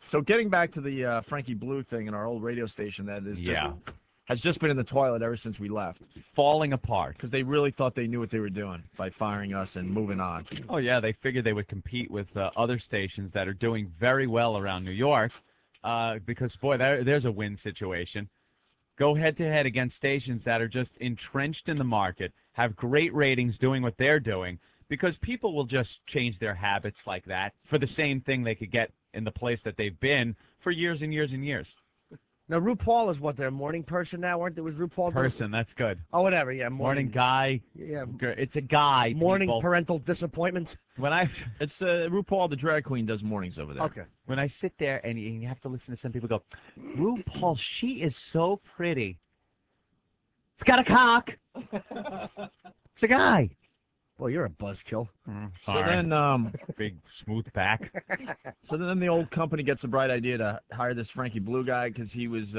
So getting back to the Frankie Blue thing in our old radio station that is Yeah. has just been in the toilet ever since we left Falling apart. because they really thought they knew what they were doing by firing us and moving on. Oh, yeah, they figured they would compete with other stations that are doing very well around New York because, boy, there's a win situation. Go head-to-head against stations that are just entrenched in the market, have great ratings doing what they're doing, because people will just change their habits like that for the same thing they could get in the place that they've been for years and years and years. Now, RuPaul is what, their morning person now, weren't there? Was RuPaul? Person, that's good. Oh, whatever, yeah. Morning guy. Yeah. It's a guy. Morning people. parental disappointment. When I It's RuPaul, the drag queen, does mornings over there. Okay. when I sit there and you have to listen to some people go, RuPaul, she is so pretty. It's got a cock. It's a guy. Well, you're a buzzkill. So Sorry. then, Big smooth back. so then the old company gets a bright idea to hire this Frankie Blue guy because he was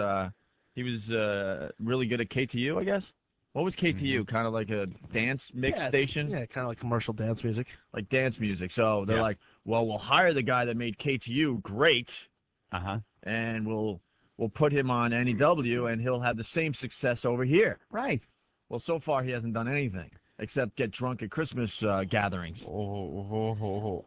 really good at KTU, I guess. What was KTU? Kind of like a dance mix station? Yeah, kind of like commercial dance music. Like dance music. So they're Yeah. like, well, we'll hire the guy that made KTU great, Uh-huh. and we'll put him on NEW, and he'll have the same success over here. Right. Well, so far he hasn't done anything except get drunk at Christmas gatherings. Oh.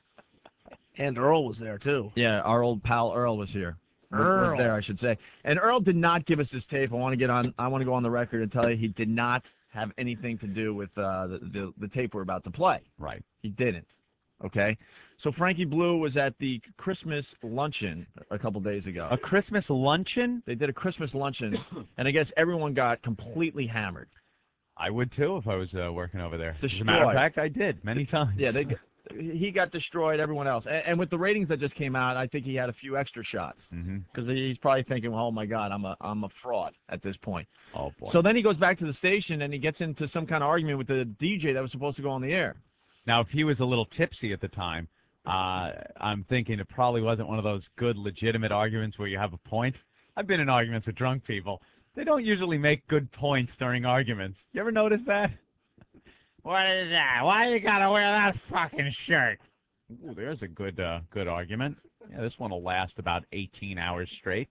And Earl was there, too. Yeah, our old pal Earl was here. Was Earl. there, I should say. And Earl did not give us his tape. I want to go on the record and tell you he did not have anything to do with the tape we're about to play. Right. He didn't. Okay? So Frankie Blue was at the Christmas luncheon a couple days ago. A Christmas luncheon? They did a Christmas luncheon, and I guess everyone got completely hammered. I would too if I was working over there. As a Destroyed. matter of fact, I did many times. Yeah, he got destroyed, everyone else. And with the ratings that just came out, I think he had a few extra shots. Because he's probably thinking, well, oh, my God, I'm a fraud at this point. Oh, boy. So then he goes back to the station, and he gets into some kind of argument with the DJ that was supposed to go on the air. Now, if he was a little tipsy at the time, I'm thinking it probably wasn't one of those good, legitimate arguments where you have a point. I've been in arguments with drunk people. They don't usually make good points during arguments. You ever notice that? What is that? Why you gotta wear that fucking shirt? Ooh, there's a good argument. Yeah, this one will last about 18 hours straight.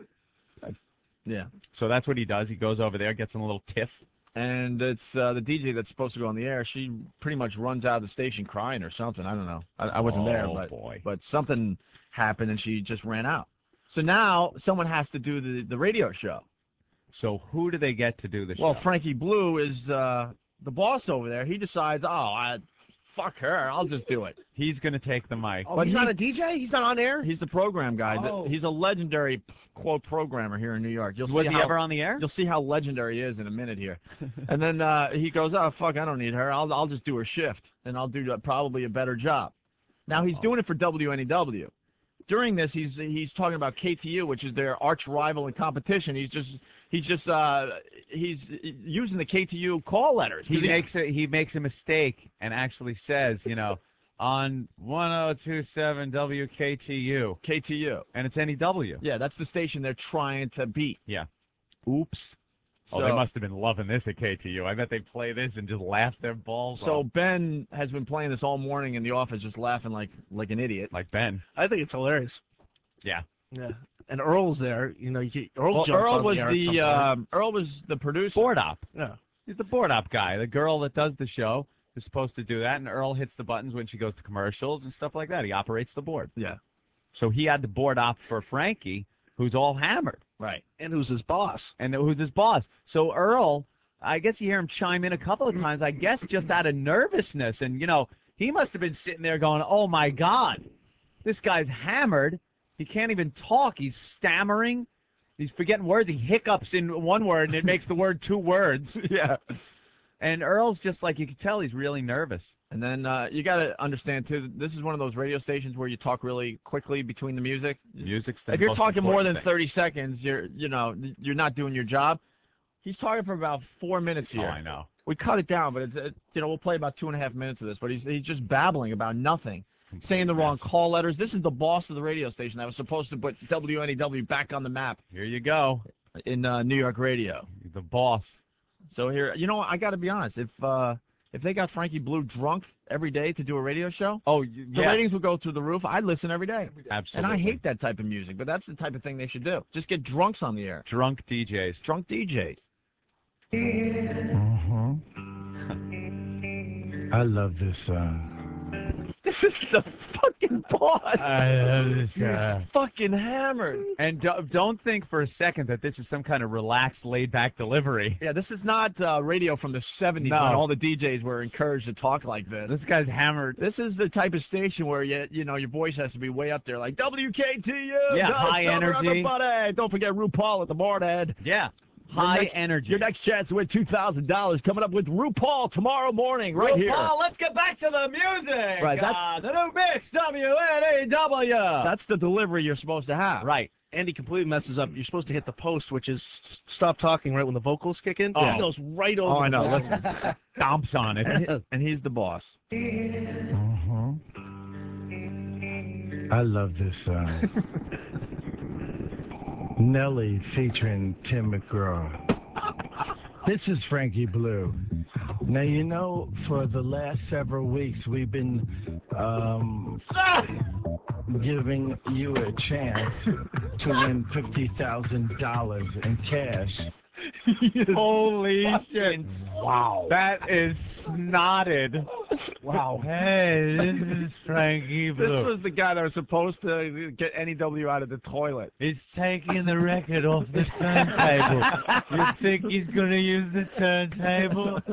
Yeah. So that's what he does. He goes over there, gets in a little tiff. And it's the DJ that's supposed to go on the air. She pretty much runs out of the station crying or something. I don't know. I wasn't there, but something happened, and she just ran out. So now someone has to do the radio show. So who do they get to do the show? Well, Frankie Blue is the boss over there. He decides, fuck her. I'll just do it. He's going to take the mic. Oh, but he's not a DJ? He's not on air? He's the program guy. Oh. He's a legendary, quote, programmer here in New York. Was he ever on the air? You'll see how legendary he is in a minute here. And then he goes, oh, fuck, I don't need her. I'll just do her shift, and I'll do probably a better job. Now, he's doing it for WNEW. During this, he's talking about KTU, which is their arch rival in competition. He's using the KTU call letters. He makes a mistake and actually says, on 1027 WKTU. KTU. And it's NEW. Yeah, that's the station they're trying to beat. Yeah. Oops. Oh, they must have been loving this at KTU. I bet they play this and just laugh their balls So off. Ben has been playing this all morning in the office, just laughing like an idiot. Like Ben. I think it's hilarious. Yeah. Yeah. And Earl's there. Earl jumps Earl on was the air at some point. Earl was the producer. Board op. Yeah. He's the board op guy. The girl that does the show is supposed to do that, and Earl hits the buttons when she goes to commercials and stuff like that. He operates the board. Yeah. So he had the board op for Frankie, who's all hammered. Right. And who's his boss? And who's his boss. So Earl, I guess you hear him chime in a couple of times, I guess just out of nervousness. And, he must have been sitting there going, oh, my God, this guy's hammered. He can't even talk. He's stammering. He's forgetting words. He hiccups in one word, and it makes the word two words. Yeah. And Earl's just like, you can tell he's really nervous. And then you got to understand, too, this is one of those radio stations where you talk really quickly between the music. Music's the If you're most talking more than important thing. 30 seconds, you're not doing your job. He's talking for about 4 minutes here. Oh, I know. We cut it down, but we'll play about 2.5 minutes of this. But he's just babbling about nothing, saying the wrong call letters. This is the boss of the radio station that was supposed to put WNEW back on the map Here you go. in New York radio. The boss. So here, I got to be honest. If If they got Frankie Blue drunk every day to do a radio show, Oh, the yeah, ratings would go through the roof. I'd listen every day. absolutely. And I hate that type of music, but that's the type of thing they should do. Just get drunks on the air. drunk DJs. Drunk DJs. I love this. This is the fucking boss. I love this. He's fucking hammered. And don't think for a second that this is some kind of relaxed, laid-back delivery. Yeah, this is not radio from the 70s No. when all the DJs were encouraged to talk like this. This guy's hammered. This is the type of station where you know your voice has to be way up there, like WKTU. Yeah, Don't high stop energy. Everybody. Don't forget RuPaul at the board. Yeah, Your high next- energy. Your next chance to win $2,000 coming up with RuPaul tomorrow morning, right here. RuPaul, let's get back to the music. Right, that's- the new mix, WNAW. That's the delivery you're supposed to have. right. Andy completely messes up. You're supposed to hit the post, which is stop talking right when the vocals kick in. Oh. He goes right over. Oh, I the know. vocals. Listen. Stomps on it. And he's the boss. I love this. Nelly featuring Tim McGraw. This is Frankie Blue. Now, you know, for the last several weeks, we've been giving you a chance to win $50,000 in cash. Holy shit. Wow. That is snotted. Wow. Hey, this is Frankie Blue. This was the guy that was supposed to get NEW out of the toilet. He's taking the record off the turntable. You think he's going to use the turntable?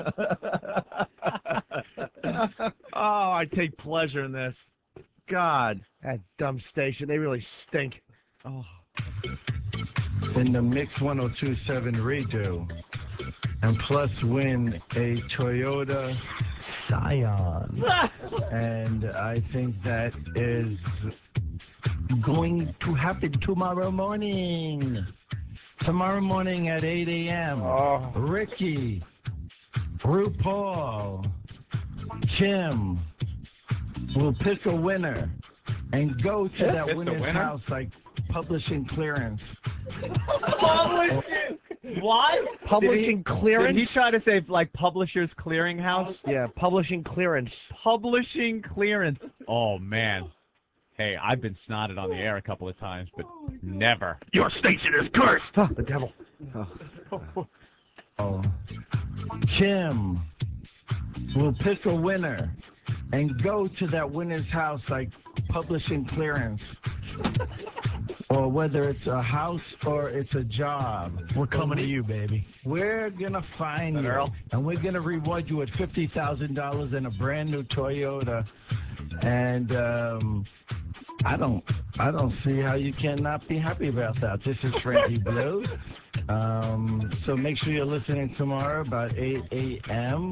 Oh, I take pleasure in this. God. That dumb station. They really stink. Oh. In the Mix 1027 redo, and plus win a Toyota Scion. And I think that is going to happen tomorrow morning. Tomorrow morning at 8 a.m. Oh. Ricky, RuPaul, Kim will pick a winner and go to that Pick a winner's winner? house like publishing clearance. Publishing? What? Publishing clearance. Did he try to say, like, Publishers Clearinghouse? Yeah, publishing clearance. Publishing clearance. Oh, man. Hey, I've been snotted on the air a couple of times, but never. Your station is cursed. Huh, the devil. Oh. Kim will pick a winner and go to that winner's house like publishing clearance. Or whether it's a house or it's a job. We're coming to you, baby. We're going to find you. And we're going to reward you with $50,000 in a brand new Toyota. And I don't see how you cannot be happy about that. This is Frankie Blue. So make sure you're listening tomorrow about 8 a.m.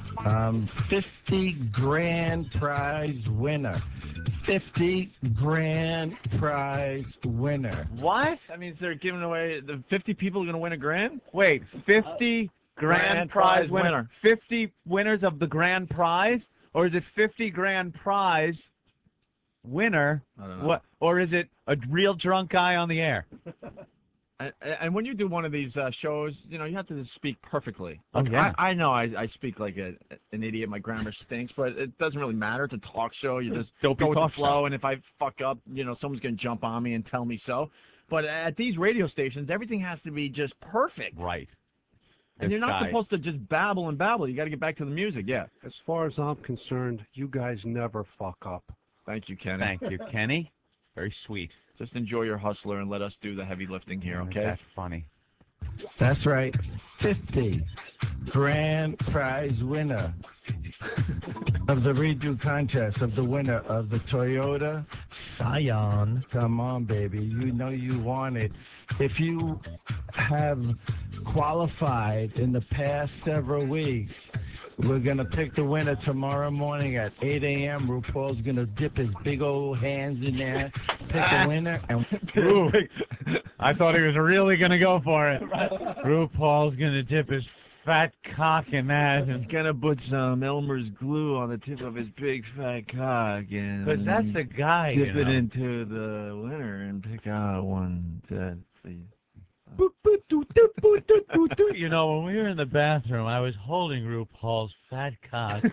50 grand prize winner. 50 grand prize winner. What? That means they're giving away the 50 people are going to win a grand? Wait, 50 grand prize winner. 50 winners of the grand prize? Or is it 50 grand prize winner? I don't know. What? Or is it a real drunk guy on the air? And when you do one of these shows, you know, you have to speak perfectly. Oh, Like, yeah. I know I speak like an idiot. My grammar stinks, but it doesn't really matter. It's a talk show. You just Don't be go with the talk flow, and if I fuck up, you know, someone's going to jump on me and tell me so. But at these radio stations, everything has to be just perfect. Right. And This you're not guy- supposed to just babble and babble. You got to get back to the music. Yeah. As far as I'm concerned, you guys never fuck up. Thank you, Kenny. Thank you, Kenny. Very sweet. Just enjoy your hustler and let us do the heavy lifting here, Is okay? that funny? That's right. 50 grand prize winner of the redo contest, of the winner of the Toyota Scion. Come on, baby. You know you want it. If you have qualified in the past several weeks, we're going to pick the winner tomorrow morning at 8 a.m. RuPaul's going to dip his big old hands in there, pick a winner, and Ooh. I thought he was really going to go for it. RuPaul's going to dip his fat cock in that. He's gonna put some Elmer's glue on the tip of his big fat cock and Because that's a guy, dip you it know. into the winner and pick out one that for you. You know, when we were in the bathroom, I was holding RuPaul's fat cock.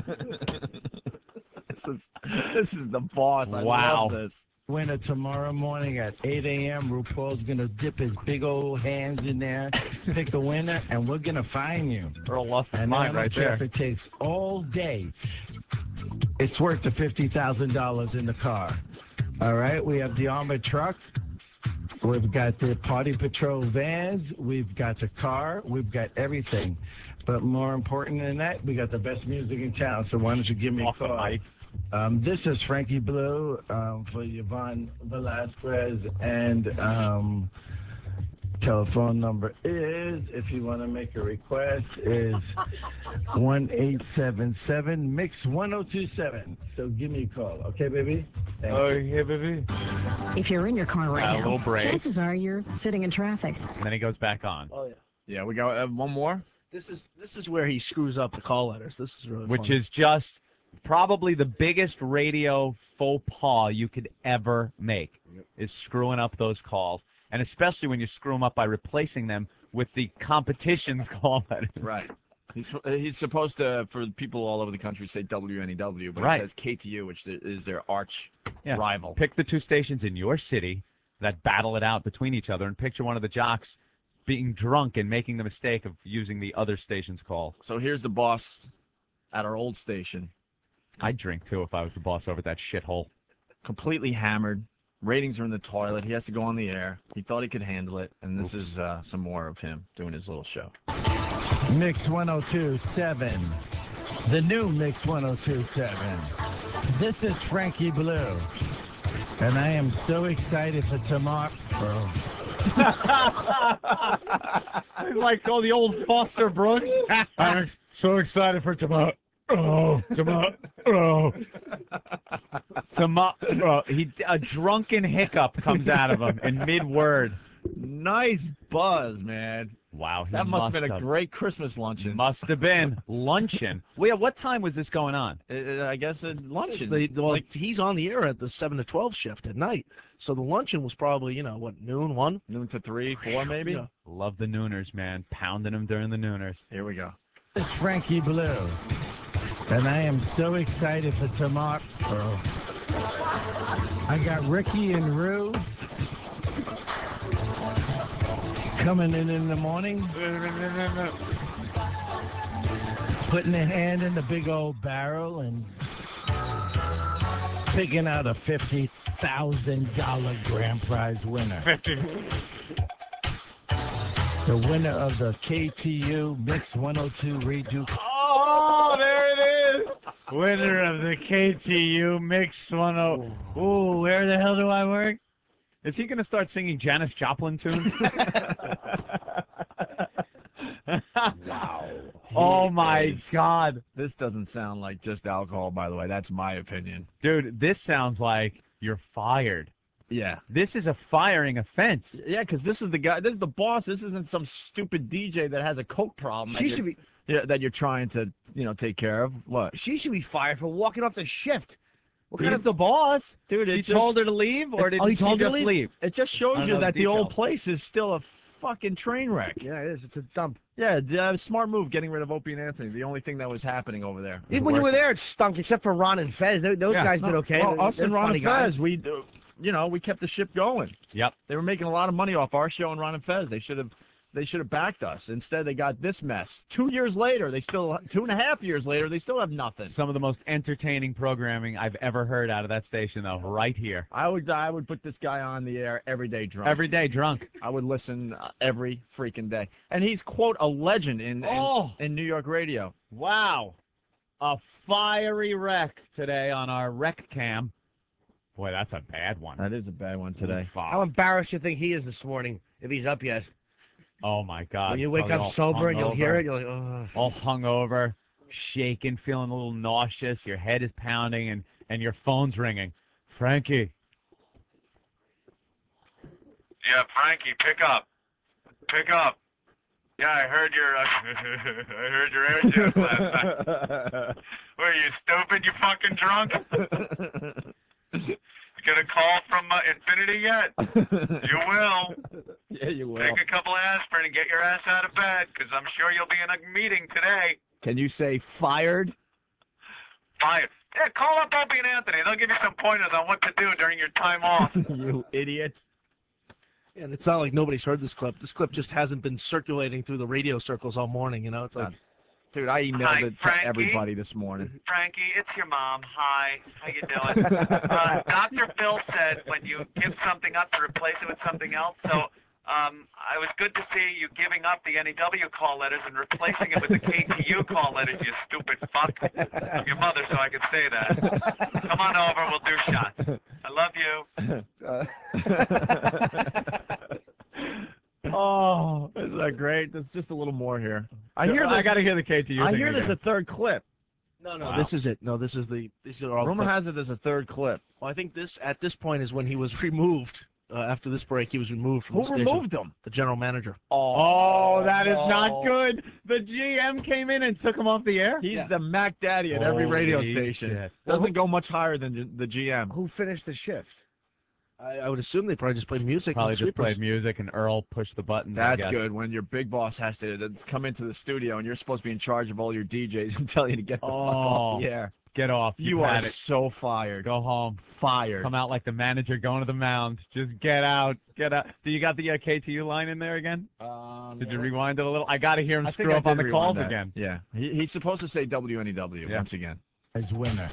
This is the boss. I Wow. love this. Winner tomorrow morning at 8 a.m. RuPaul's going to dip his big old hands in there, pick a winner, and we're going to find you. Earl lost his And I mind don't right care there. if it takes all day. It's worth the $50,000 in the car. All right, we have the armored truck. We've got the Party Patrol vans. We've got the car. We've got everything. But more important than that, we got the best music in town. So why don't you give me a Off the call? mic. This is Frankie Blue for Yvonne Velasquez, and telephone number is, if you want to make a request, is 1-877-MIX-1027. So give me a call, okay, baby? Thank you. Yeah, baby. If you're in your car right A now, little break. chances are you're sitting in traffic. And then he goes back on, Oh yeah. Yeah, we got one more. This is where he screws up the call letters. This is really which funny. is just probably the biggest radio faux pas you could ever make, is screwing up those calls. And especially when you screw them up by replacing them with the competition's call letters. Right. He's supposed to, for people all over the country, say WNEW, but Right. it says KTU, which is their arch Yeah. rival. Pick the two stations in your city that battle it out between each other, and picture one of the jocks being drunk and making the mistake of using the other station's call. So here's the boss at our old station, I'd drink too if I was the boss over that shithole. completely hammered. Ratings are in the toilet. He has to go on the air. He thought he could handle it, and this is some more of him doing his little show. Mix 1027. The new Mix 1027. This is Frankie Blue. And I am so excited for tomorrow. It's like the old Foster Brooks. I'm so excited for tomorrow. Tomorrow. A drunken hiccup comes out of him in mid-word. Nice buzz, man. Wow, That must have been a great Christmas luncheon. Must have been luncheon. Well, what time was this going on? I guess a luncheon. He's on the air at the 7 to 12 shift at night. So the luncheon was probably, noon, 1? Noon to 3, 4 maybe? Yeah. Love the nooners, man. Pounding them during the nooners. Here we go. It's Frankie Blue. And I am so excited for tomorrow. I got Ricky and Rue coming in the morning, putting their hand in the big old barrel and picking out a $50,000 grand prize winner. The winner of the KTU Mix 102 redo. Oh, there it is. Winner of the KTU Mix 10. Ooh, where the hell do I work? Is he going to start singing Janis Joplin tunes? Wow. Oh, my God. This doesn't sound like just alcohol, by the way. That's my opinion. Dude, this sounds like you're fired. Yeah. This is a firing offense. Yeah, because this is the guy. This is the boss. This isn't some stupid DJ that has a coke problem. She should be. Yeah, that you're trying to, take care of. What? She should be fired for walking off the shift. He's the boss. Dude, He told her to leave, or did Oh, he she told her to just leave? leave? It just I shows don't you know that the the old details. place is still a fucking train wreck. Yeah, it is. It's a dump. Yeah, smart move getting rid of Opie and Anthony. The only thing that was happening over there. Even when you were there, it stunk, except for Ron and Fez. Those Yeah. guys did okay. Well, us They're and Ron funny and guys. Fez, we kept the ship going. Yep. They were making a lot of money off our show and Ron and Fez. They should have backed us. Instead, they got this mess. 2 years later, 2.5 years later, they still have nothing. Some of the most entertaining programming I've ever heard out of that station, though, right here. I would put this guy on the air every day drunk. Every day drunk. I would listen every freaking day. And he's, quote, a legend in New York radio. Wow. A fiery wreck today on our rec cam. Boy, that's a bad one. That is a bad one today. How embarrassed do you think he is this morning, if he's up yet? Oh, my God. When you wake Probably up all sober and you'll hungover. hear it, you're like, oh. All hungover, shaking, feeling a little nauseous. Your head is pounding, and your phone's ringing. Frankie. Yeah, Frankie, pick up. Pick up. Yeah, I heard your air joke last night. What, are you stupid, you fucking drunk? get a call from Infinity yet? You will. Yeah, you will. Take a couple of aspirin and get your ass out of bed, because I'm sure you'll be in a meeting today. Can you say fired? Fine. Yeah, call up Opie and Anthony. They'll give you some pointers on what to do during your time off. You idiot. And it's not like nobody's heard this clip. This clip just hasn't been circulating through the radio circles all morning. You know, it's like, Dude, I emailed Hi, it to Frankie. everybody this morning. Frankie, it's your mom. Hi. How you doing? Dr. Phil said when you give something up to replace it with something else, so it was good to see you giving up the NEW call letters and replacing it with the KTU call letters, you stupid fuck. I'm your mother, so I can say that. Come on over, we'll do shots. I love you. Oh, isn't that great? There's just a little more here. I hear I this. got to hear the KTU I thing hear there's again. a thd clip. no, Wow. this is it. No, these are all. Rumor clips. has it there's a third clip. Well, I think at this point is when he was removed. After this break, he was removed from Who the station. removed him? The general manager. Oh, that is no. not good. The GM came in and took him off the air? He's the Mac Daddy at every radio Holy station. shit. Doesn't go much higher than the GM. Who finished the shift? I would assume they probably just played music. Probably and just sweepers. played music and Earl pushed the button. I That's guess. good when your big boss has to come into the studio and you're supposed to be in charge of all your DJs and tell you to get the fuck off the air. Get off. You You've are had it. so fired. Go home. Fired. Come out like the manager going to the mound. Just get out. Get out. Do you got the KTU line in there again? Did you rewind it a little? I got to hear him I think screw I up on did the rewind calls that. again. Yeah. He's supposed to say WNEW Yeah. once again. As winner.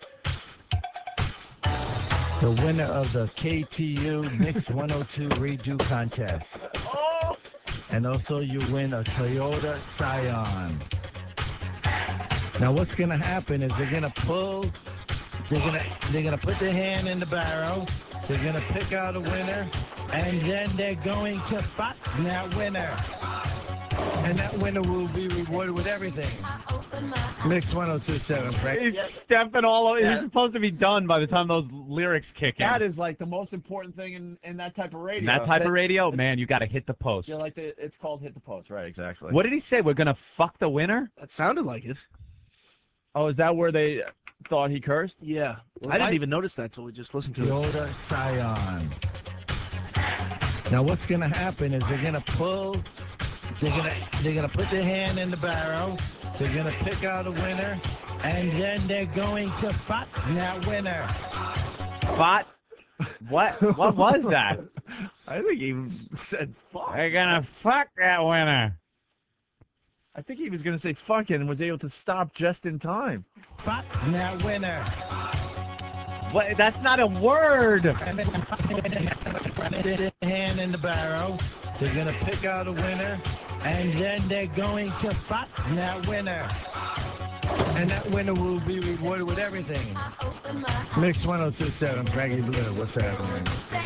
The winner of the KTU Mix 102 Redo Contest. Oh! And also you win a Toyota Scion. Now what's gonna happen is they're gonna put their hand in the barrel, they're gonna pick out a winner, and then they're going to fuck that winner. And that winner will be rewarded with everything. Mix 1027, Frank. He's stepping all over. He's supposed to be done by the time those lyrics kick in. That is like the most important thing in that type of radio. In that type of radio, man, you got to hit the post. Yeah, like it's called hit the post, right? Exactly. What did he say? We're going to fuck the winner? That sounded like it. Oh, is that where they thought he cursed? Yeah. I didn't even notice that until we just listened to it. Toyota Scion. Now what's gonna happen is they're gonna put their hand in the barrel, they're gonna pick out a winner, and then they're going to fuck that winner. What? What was that? I think he said fuck. They're going to fuck that winner. I think he was going to say fucking and was able to stop just in time. Fuck that winner. What? That's not a word. And then their hand in the barrel, they're gonna pick out a winner, and then they're going to fuck that winner. And that winner will be rewarded with everything. Mix 1027, Frankie Blue, what's happening?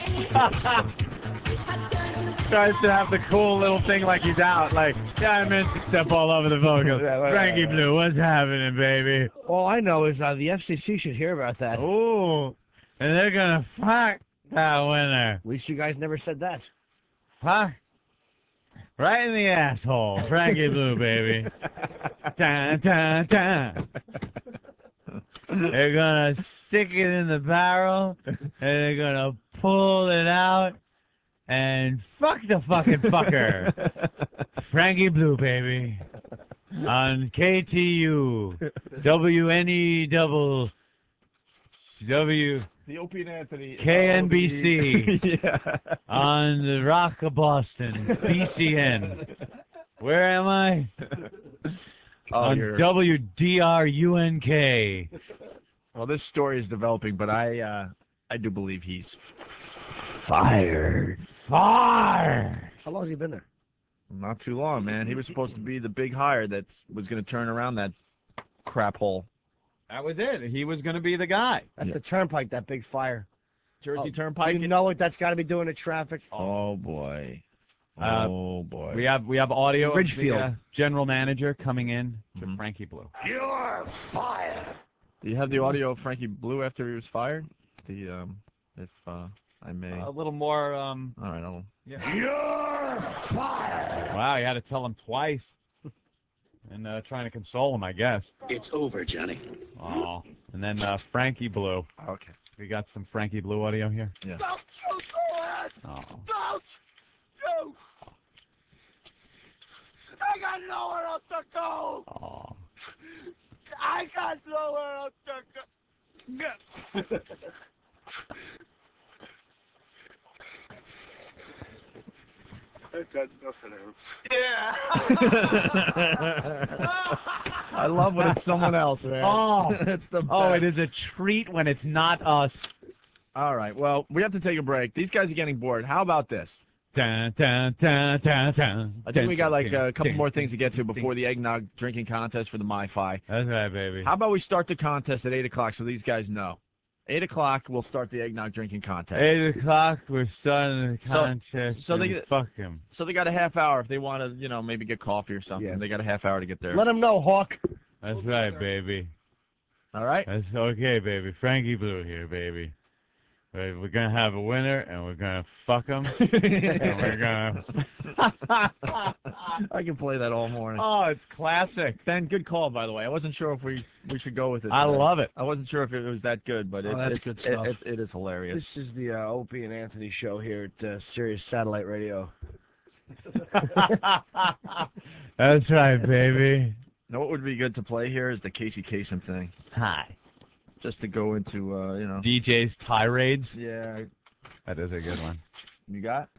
Tries to have the cool little thing like he's out. Like, yeah, I meant to step all over the vocals. Frankie Blue, what's happening, baby? All I know is the FCC should hear about that. Ooh, and they're gonna fuck that winner. At least you guys never said that. Huh? Right in the asshole. Frankie Blue, baby. Dun, dun, dun. They're gonna stick it in the barrel, and they're gonna pull it out, and fuck the fucking fucker. Frankie Blue, baby. On KTU. WNE double. W. The Opie and Anthony. KNBC. Yeah. On the Rock of Boston. BCN. Where am I? On you're- WDRUNK. Well, this story is developing, but I do believe he's Fired. Fired. How long has he been there? not too long, man. He was supposed to be the big hire that was going to turn around that crap hole. That was it. He was going to be the guy. That's the Turnpike, that big fire. Jersey Oh, Turnpike. You know what that's got to be doing to traffic? Oh boy. Uh, Oh boy. We have audio of Ridgefield. the general manager coming in to Mhm. Frankie Blue. You're fired. Do you have the audio of Frankie Blue after he was fired? The if I may. A little more. All right, I'll. You're fired. Wow, you had to tell him twice. And trying to console him, I guess. It's over, Johnny. Oh. And then Frankie Blue. Okay. We got some Frankie Blue audio here. Yeah. Don't you do it! Oh. Don't you! I got nowhere else to go! Oh. I got nowhere else to go! I got nothing else. Yeah! I love when it's someone else, man. Oh. It's the best. Oh, it is a treat when it's not us. All right, well, we have to take a break. These guys are getting bored. How about this? Dun, dun, dun, dun, dun, I think we got like dun, a couple dun, more things to get to dun, before the eggnog drinking contest for the MiFi. That's right, baby. How about we start the contest at 8 o'clock so these guys know? 8 o'clock, we'll start the eggnog drinking contest. 8 o'clock, we're starting the contest. so they and get- fuck him. So they got a half hour if they want to, maybe get coffee or something. Yeah. They got a half hour to get there. Let him know, Hawk. That's right, baby. All right? That's okay, baby. Frankie Blue here, baby. We're gonna have a winner, and we're gonna fuck him, and we're gonna. I can play that all morning. Oh, it's classic. Ben, good call, by the way. I wasn't sure if we should go with it. I today. love it. I wasn't sure if it was that good, but that's good stuff. It is hilarious. This is the Opie and Anthony show here at Sirius Satellite Radio. That's right, baby. Now, what would be good to play here is the Casey Kasem thing, Hi. just to go into, DJ's tirades. Yeah, That is a good one. you got?